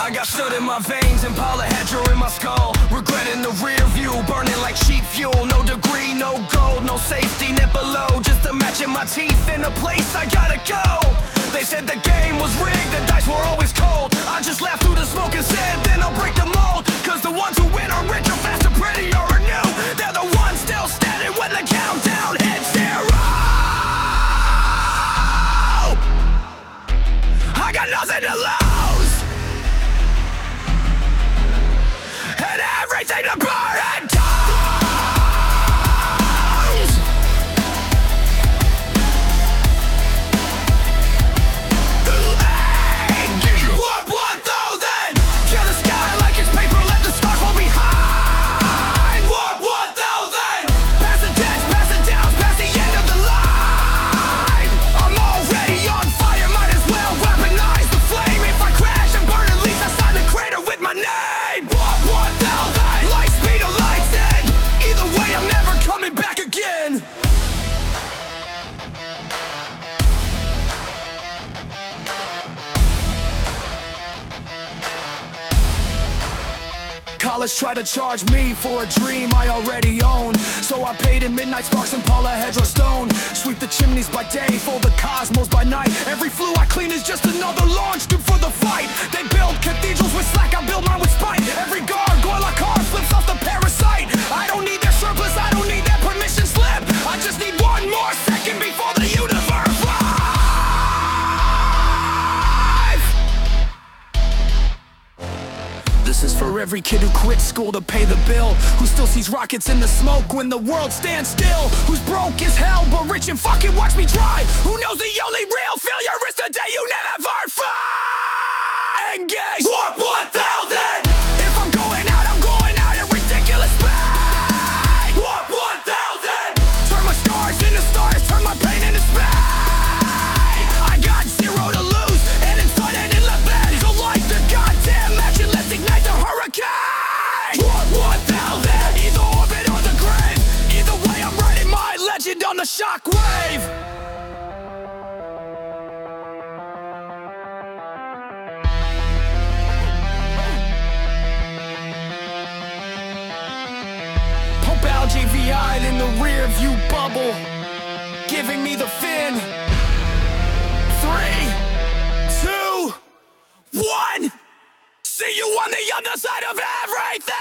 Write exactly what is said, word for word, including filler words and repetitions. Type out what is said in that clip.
I got soot in my veins and polyhedra in my skull. Regretting the rear view, burning like cheap fuel. No degree, no gold, no safety net below. Just imagine my teeth in a place I gotta go. They said the game was rigged, the dice were always cold. I just laughed through the smoke and said, then I'll break the mold. Cause the ones who win are richer, faster, prettier, or new. They're the ones still standing when the countdown hits zero. I got nothing to lose and everything to burn and toast. What, what though then? Kill the sky like it's paper, let the stars fall behind. What, what though then? Pass the test, pass the downs, pass the end of the line. I'm already on fire, might as well weaponize the flame. If I crash and burn, at least I sign the crater with my name. What, what though then? Light speed or light's end. Either way, I'm never coming back again. College tried to charge me for a dream I already own. So I paid in midnight sparks and polyhedra stone. Sweep the chimneys by day, fold the cosmos by night. Every flue I clean is just another launch tube for the fight. They build cathedrals with slack, I build mine with spite. Every gargoyle I carve flips off the parasite. I don't need their surplus, I don't need their permission slip. I just need one more second before the universe flies. This is for every kid who quit school to pay the bill, who still sees rockets in the smoke when the world stands still, who's broke as hell but rich and fucking watch me try, who knows the only real failure is the day you never fight. Engage. What, what the hell then? If I'm going out, I'm going out at ridiculous speed. What, what the hell then? Turn my scars into stars, turn my pain into speed. I got zero to lose, and inside and in the bed. So like the goddamn action, let's ignite the hurricane. What, what the hell then? Either orbit or the grave. Either way, I'm writing my legend on the shockwave. Pump out J V I in the rear view bubble, giving me the fin. Three, two, one. See you on the other side of everything.